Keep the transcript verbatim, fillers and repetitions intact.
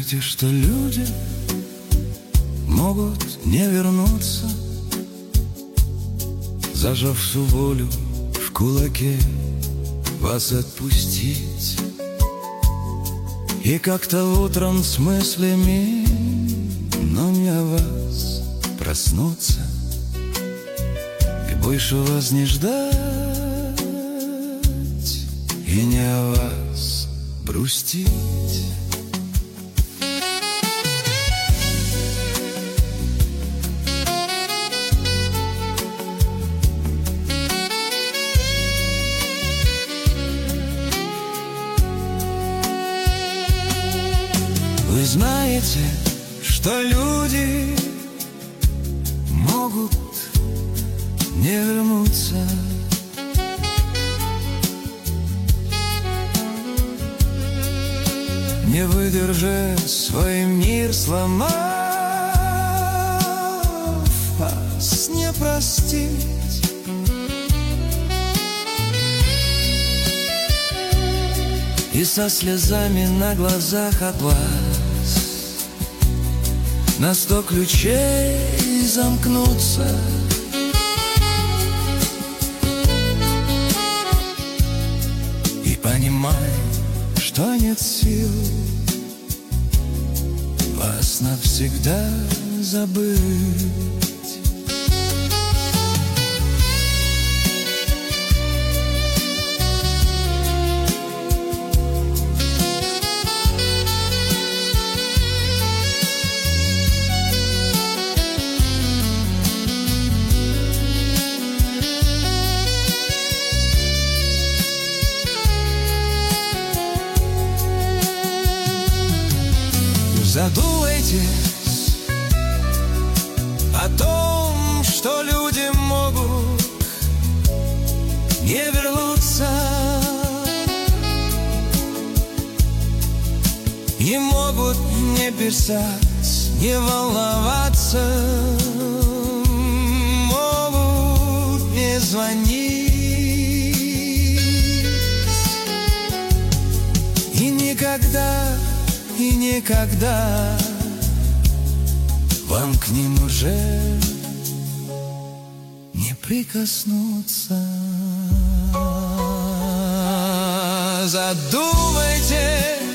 знаете, что люди могут не вернуться, зажав всю волю в кулаке, вас отпустить и как-то утром с мыслями, но не о вас, проснуться и больше вас не ждать, и не о вас грустить. Вы знаете, что люди могут не вернуться, не выдержав свой мир, сломав, вас не простить. И со слезами на глазах от вас на сто ключей замкнуться. И понимай, что нет сил вас навсегда забыть. Задумайтесь о том, что люди могут не вернуться и могут не писать, не волноваться, могут не звонить и никогда, и никогда вам к ним уже не прикоснуться. Задумайтесь